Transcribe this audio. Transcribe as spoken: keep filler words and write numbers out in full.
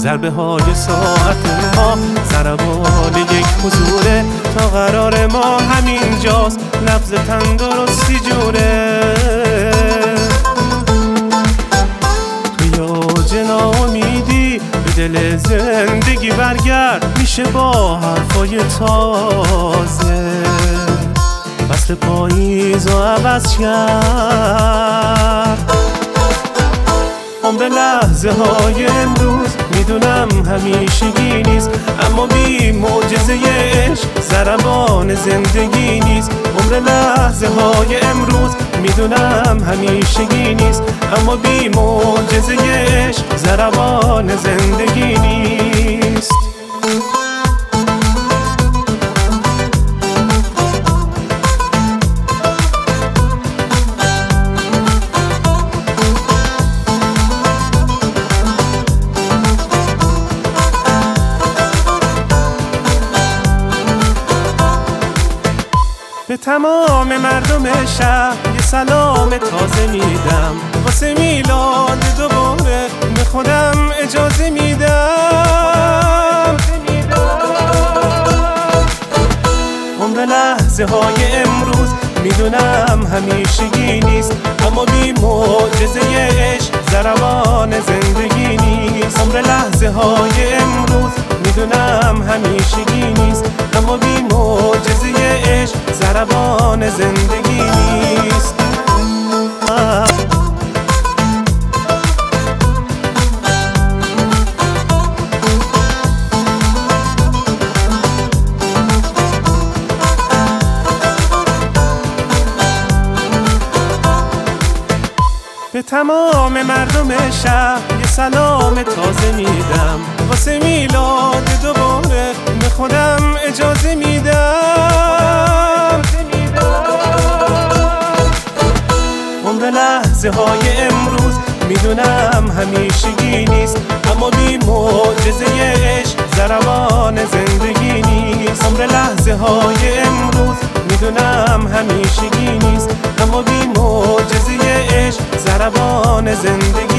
ضربه های ساعت ما ضربان یک حضوره، تا قرار ما همین جاست نبض تندرستی جوره. تو اوج ناامیدی به دل زندگی برگرد، میشه با حرفای تازه فصل پاییز رو عوض کرد. عمر لحظه های امروز میدونم همیشگی نیست، اما بی معجزه عشق ضربان زندگی نیست. عمر لحظه های امروز میدونم همیشگی نیست، اما بی معجزه عشق ضربان زندگی نیست. به تمام مردم شهر یه سلام تازه میدم، واسه میلاد دوباره به خودم اجازه میدم. عمر لحظه های امروز میدونم همیشگی نیست، اما بی معجزه عشق ضربان زندگی نیست. عمر لحظه های امروز میدونم همیشگی نیست، اما بی معجزه عشق ضربان زندگی نیست. به تمام مردم شهر یه سلام تازه میدم، واسه میلاد دوباره به خودم اجازه میدم. عمر لحظه های امروز میدونم همیشگی نیست، اما بی معجزه عشق ضربان زندگی نیست. عمر لحظه های امروز میدونم همیشگی نیست، اما بی معجزه عشق ضربان زندگی